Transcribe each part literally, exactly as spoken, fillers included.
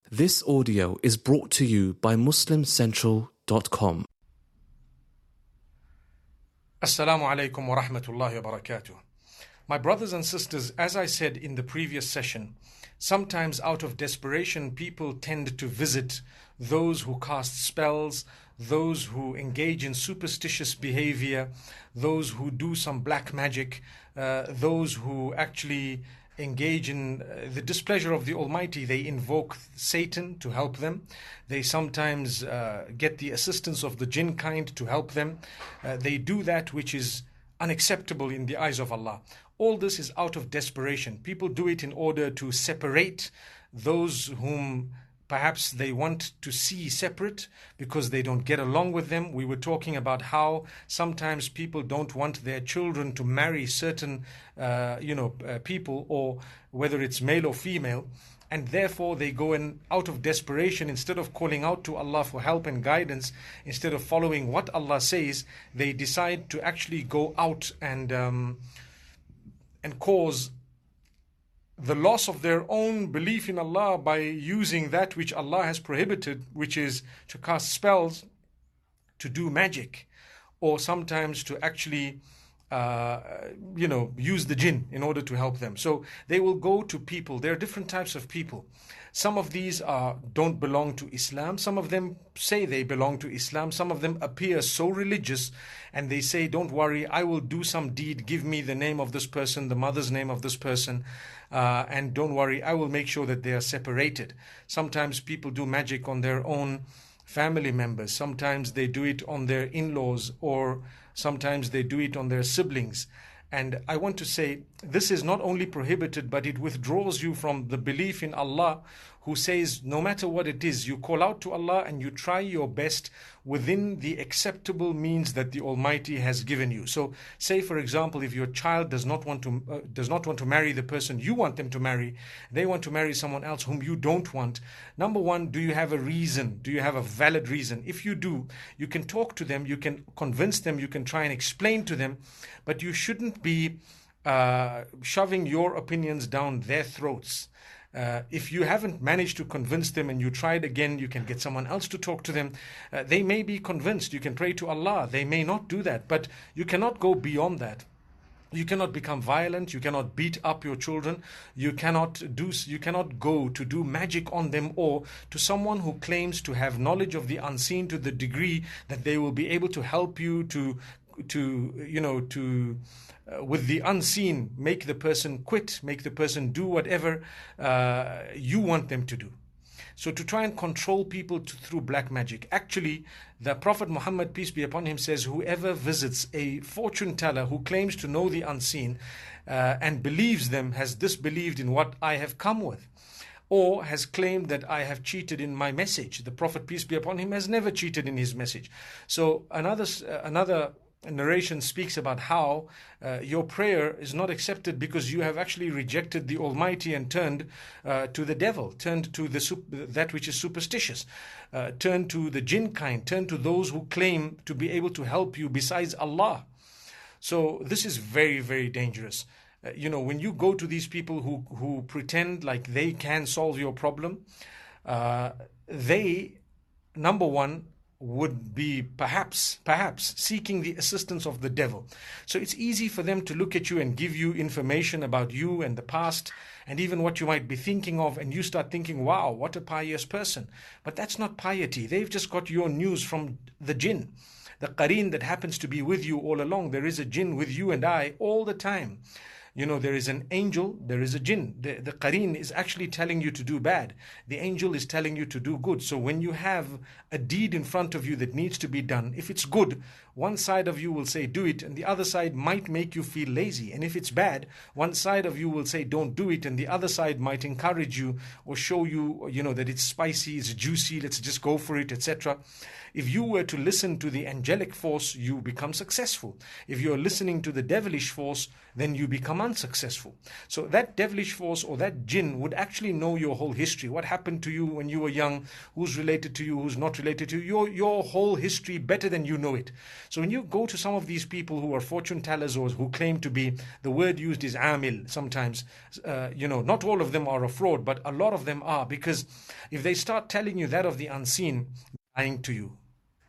This audio is brought to you by muslim central dot com. Assalamu alaikum wa rahmatullahi wa barakatuh. My brothers and sisters, as I said in the previous session, sometimes out of desperation people tend to visit those who cast spells, those who engage in superstitious behavior, those who do some black magic, uh, those who actually engage in uh, the displeasure of the Almighty. They invoke Satan to help them. They sometimes uh, get the assistance of the jinn kind to help them. Uh, they do that which is unacceptable in the eyes of Allah. All this is out of desperation. People do it in order to separate those whom perhaps they want to see separate because they don't get along with them. We were talking about how sometimes people don't want their children to marry certain, uh, you know, uh, people, or whether it's male or female, and therefore they go in out of desperation. Instead of calling out to Allah for help and guidance, instead of following what Allah says, they decide to actually go out and um, and cause the loss of their own belief in Allah by using that which Allah has prohibited, which is to cast spells, to do magic, or sometimes to actually uh, you know, use the jinn in order to help them. So they will go to people. There are different types of people. Some of these are don't belong to Islam. Some of them say they belong to Islam. Some of them appear so religious and they say, don't worry, I will do some deed. Give me the name of this person, the mother's name of this person. Uh, and don't worry, I will make sure that they are separated. Sometimes people do magic on their own family members. Sometimes they do it on their in-laws, or sometimes they do it on their siblings. And I want to say, this is not only prohibited, but it withdraws you from the belief in Allah, who says, no matter what it is, you call out to Allah and you try your best within the acceptable means that the Almighty has given you. So say, for example, if your child does not want to uh, does not want to marry the person you want them to marry, they want to marry someone else whom you don't want. Number one, do you have a reason? Do you have a valid reason? If you do, you can talk to them, you can convince them, you can try and explain to them, but you shouldn't be uh, shoving your opinions down their throats. Uh, if you haven't managed to convince them and you tried again, you can get someone else to talk to them. Uh, they may be convinced. You can pray to Allah. They may not do that, but you cannot go beyond that. You cannot become violent. You cannot beat up your children. You cannot do. You cannot go to do magic on them, or to someone who claims to have knowledge of the unseen to the degree that they will be able to help you to, to you know, to. Uh, with the unseen, make the person quit, make the person do whatever uh, you want them to do. So to try and control people to, through black magic. Actually, the Prophet Muhammad, peace be upon him, says, whoever visits a fortune teller who claims to know the unseen uh, and believes them has disbelieved in what I have come with, or has claimed that I have cheated in my message. The Prophet, peace be upon him, has never cheated in his message. So another uh, another narration speaks about how uh, your prayer is not accepted because you have actually rejected the Almighty and turned uh, to the devil, turned to the that which is superstitious, uh, turned to the jinn kind, turned to those who claim to be able to help you besides Allah. So this is very, very dangerous. Uh, you know, when you go to these people who, who pretend like they can solve your problem, uh, they, number one, would be perhaps, perhaps seeking the assistance of the devil. So it's easy for them to look at you and give you information about you and the past and even what you might be thinking of, and you start thinking, wow, what a pious person. But that's not piety. They've just got your news from the jinn, the qareen that happens to be with you all along. There is a jinn with you and I all the time. You know, there is an angel, there is a jinn. The, the qareen is actually telling you to do bad. The angel is telling you to do good. So when you have a deed in front of you that needs to be done, if it's good, one side of you will say do it, and the other side might make you feel lazy. And if it's bad, one side of you will say don't do it, and the other side might encourage you or show you, you know, that it's spicy, it's juicy, let's just go for it, et cetera. If you were to listen to the angelic force, you become successful. If you're listening to the devilish force, then you become become unsuccessful. So that devilish force or that jinn would actually know your whole history. What happened to you when you were young, who's related to you, who's not related to you, your, your whole history better than you know it. So when you go to some of these people who are fortune tellers or who claim to be, the word used is amil sometimes, uh, you know, not all of them are a fraud, but a lot of them are, because if they start telling you that of the unseen, lying to you.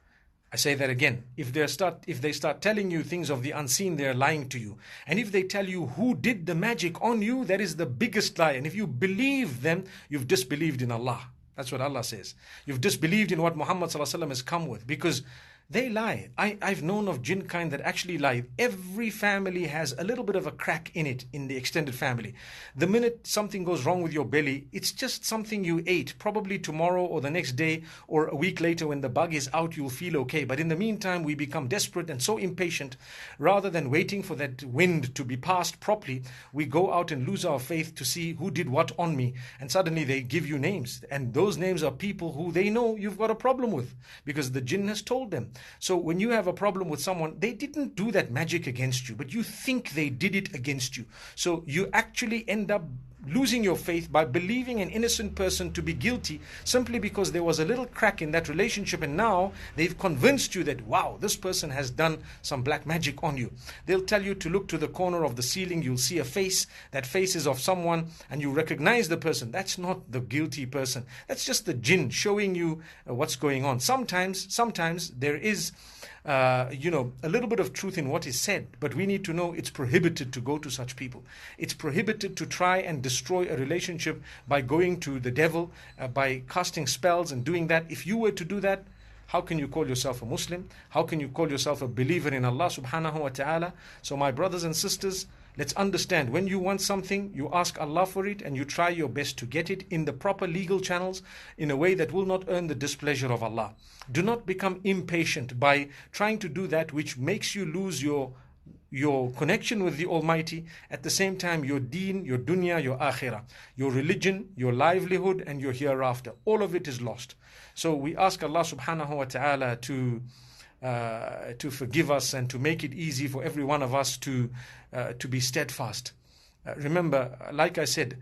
I say that again. If they start, if they start telling you things of the unseen, they are lying to you. And if they tell you who did the magic on you, that is the biggest lie. And if you believe them, you've disbelieved in Allah. That's what Allah says. You've disbelieved in what Muhammad sallallahu alaihi wasallam has come with, because they lie. I, I've known of jinn kind that actually lie. Every family has a little bit of a crack in it, in the extended family. The minute something goes wrong with your belly, it's just something you ate. Probably tomorrow or the next day or a week later when the bug is out, you'll feel okay. But in the meantime, we become desperate and so impatient. Rather than waiting for that wind to be passed properly, we go out and lose our faith to see who did what on me. And suddenly they give you names. And those names are people who they know you've got a problem with, because the jinn has told them. So when you have a problem with someone, they didn't do that magic against you, but you think they did it against you. So you actually end up losing your faith by believing an innocent person to be guilty simply because there was a little crack in that relationship, and now they've convinced you that, wow, this person has done some black magic on you. They'll tell you to look to the corner of the ceiling, you'll see a face. That face is of someone and you recognize the person. That's not the guilty person. That's just the jinn showing you uh, what's going on. Sometimes, sometimes there is Uh, you know, a little bit of truth in what is said, but we need to know it's prohibited to go to such people. It's prohibited to try and destroy a relationship by going to the devil, uh, by casting spells and doing that. If you were to do that, how can you call yourself a Muslim? How can you call yourself a believer in Allah subhanahu wa ta'ala? So my brothers and sisters, let's understand, when you want something, you ask Allah for it and you try your best to get it in the proper legal channels in a way that will not earn the displeasure of Allah. Do not become impatient by trying to do that which makes you lose your your connection with the Almighty, at the same time your deen, your dunya, your akhirah, your religion, your livelihood and your hereafter. All of it is lost. So we ask Allah subhanahu wa ta'ala to Uh, to forgive us and to make it easy for every one of us to uh, to be steadfast. Uh, remember, like I said,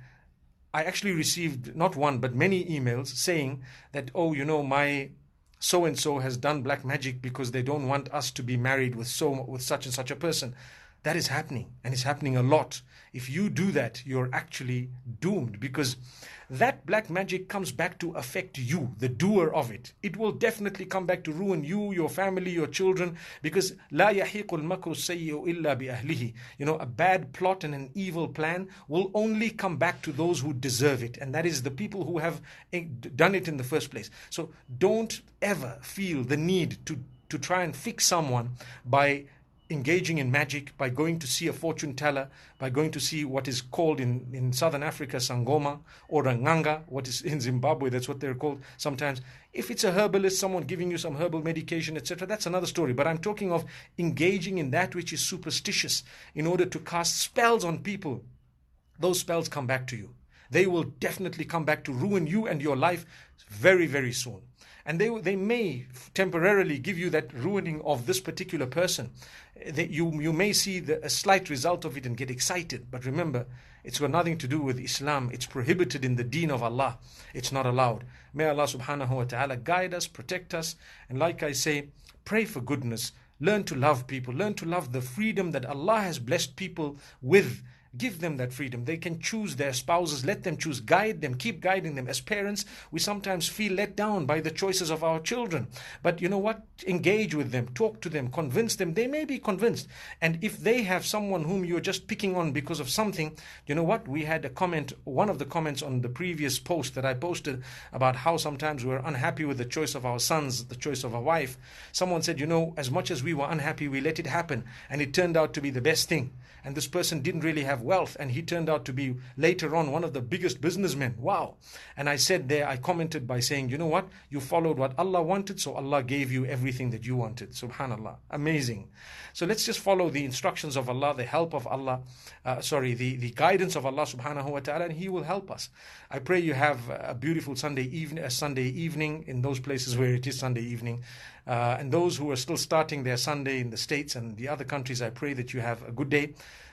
I actually received not one but many emails saying that, oh, you know, my so-and-so has done black magic because they don't want us to be married with so with such and such a person. That is happening, and it's happening a lot. If you do that, you're actually doomed, because that black magic comes back to affect you, the doer of it. It will definitely come back to ruin you, your family, your children, because لا يحيق المكر السيء إلا بأهله. You know, a bad plot and an evil plan will only come back to those who deserve it, and that is the people who have done it in the first place. So don't ever feel the need to, to try and fix someone by engaging in magic, by going to see a fortune teller, by going to see what is called in, in southern Africa Sangoma, or a Nganga, what is in Zimbabwe, that's what they're called sometimes. If it's a herbalist, someone giving you some herbal medication, et cetera, that's another story. But I'm talking of engaging in that which is superstitious in order to cast spells on people. Those spells come back to you. They will definitely come back to ruin you and your life very, very soon. And they they may temporarily give you that ruining of this particular person. They, you, you may see the, a slight result of it and get excited. But remember, it's got nothing to do with Islam. It's prohibited in the deen of Allah. It's not allowed. May Allah subhanahu wa ta'ala guide us, protect us. And like I say, pray for goodness. Learn to love people. Learn to love the freedom that Allah has blessed people with. Give them that freedom. They can choose their spouses. Let them choose. Guide them. Keep guiding them. As parents, we sometimes feel let down by the choices of our children. But you know what? Engage with them. Talk to them. Convince them. They may be convinced. And if they have someone whom you're just picking on because of something, you know what? We had a comment, one of the comments on the previous post that I posted about how sometimes we're unhappy with the choice of our sons, the choice of our wife. Someone said, you know, as much as we were unhappy, we let it happen. And it turned out to be the best thing. And this person didn't really have wealth, and he turned out to be later on one of the biggest businessmen. Wow. And I said there, I commented by saying, you know what? You followed what Allah wanted, so Allah gave you everything that you wanted. Subhanallah. Amazing. So let's just follow the instructions of Allah, the help of Allah, uh, sorry, the, the guidance of Allah subhanahu wa ta'ala, and He will help us. I pray you have a beautiful Sunday evening, a Sunday evening in those places where it is Sunday evening. Uh, and those who are still starting their Sunday in the States and the other countries, I pray that you have a good day.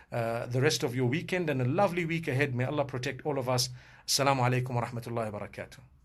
uh, the rest of your weekend and a lovely week ahead. May Allah protect all of us. Assalamu alaikum wa rahmatullahi wa barakatuh.